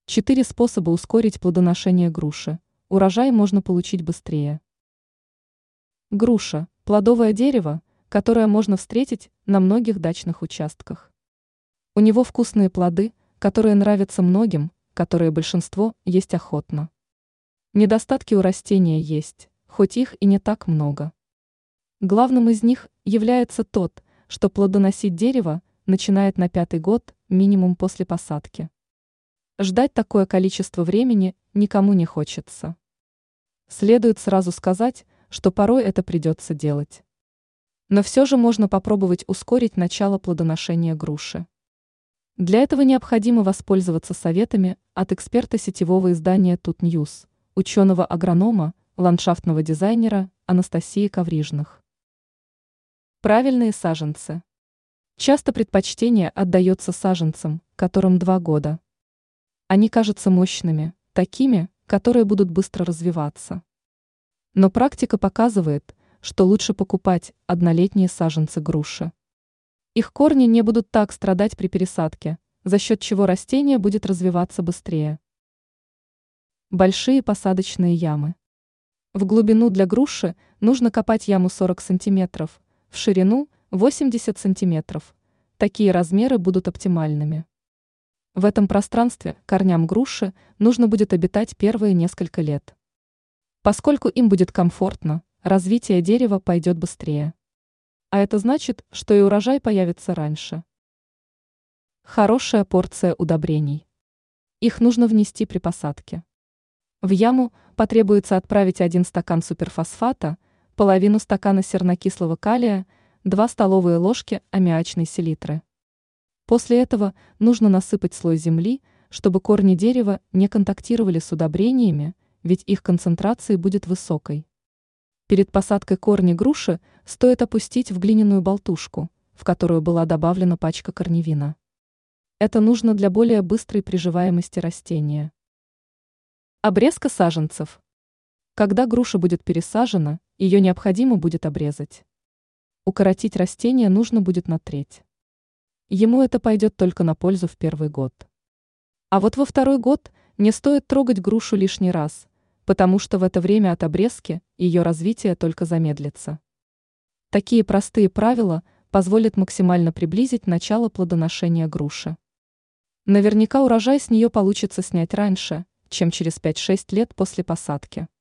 4 способа ускорить плодоношение груши. Урожай можно получить быстрее. Груша – плодовое дерево, которое можно встретить на многих дачных участках. У него вкусные плоды, которые нравятся многим, которые большинство есть охотно. Недостатки у растения есть, хоть их и не так много. Главным из них является тот, что плодоносить дерево начинает на 5-й год минимум после посадки. Ждать такое количество времени никому не хочется. Следует сразу сказать, что порой это придется делать. Но все же можно попробовать ускорить начало плодоношения груши. Для этого необходимо воспользоваться советами от эксперта сетевого издания Тут Ньюс, ученого-агронома, ландшафтного дизайнера Анастасии Коврижных. Правильные саженцы. Часто предпочтение отдается саженцам, которым 2 года. Они кажутся мощными, такими, которые будут быстро развиваться. Но практика показывает, что лучше покупать однолетние саженцы груши. Их корни не будут так страдать при пересадке, за счет чего растение будет развиваться быстрее. Большие посадочные ямы. В глубину для груши нужно копать яму 40 см, в ширину 80 см. Такие размеры будут оптимальными. В этом пространстве корням груши нужно будет обитать первые несколько лет. Поскольку им будет комфортно, развитие дерева пойдет быстрее. А это значит, что и урожай появится раньше. Хорошая порция удобрений. Их нужно внести при посадке. В яму потребуется отправить 1 стакан суперфосфата, половину стакана сернокислого калия, 2 столовые ложки аммиачной селитры. После этого нужно насыпать слой земли, чтобы корни дерева не контактировали с удобрениями, ведь их концентрация будет высокой. Перед посадкой корни груши стоит опустить в глиняную болтушку, в которую была добавлена пачка корневина. Это нужно для более быстрой приживаемости растения. Обрезка саженцев. Когда груша будет пересажена, ее необходимо будет обрезать. Укоротить растение нужно будет на треть. Ему это пойдет только на пользу в 1-й год. А вот во 2-й год не стоит трогать грушу лишний раз, потому что в это время от обрезки ее развитие только замедлится. Такие простые правила позволят максимально приблизить начало плодоношения груши. Наверняка урожай с нее получится снять раньше, чем через 5-6 лет после посадки.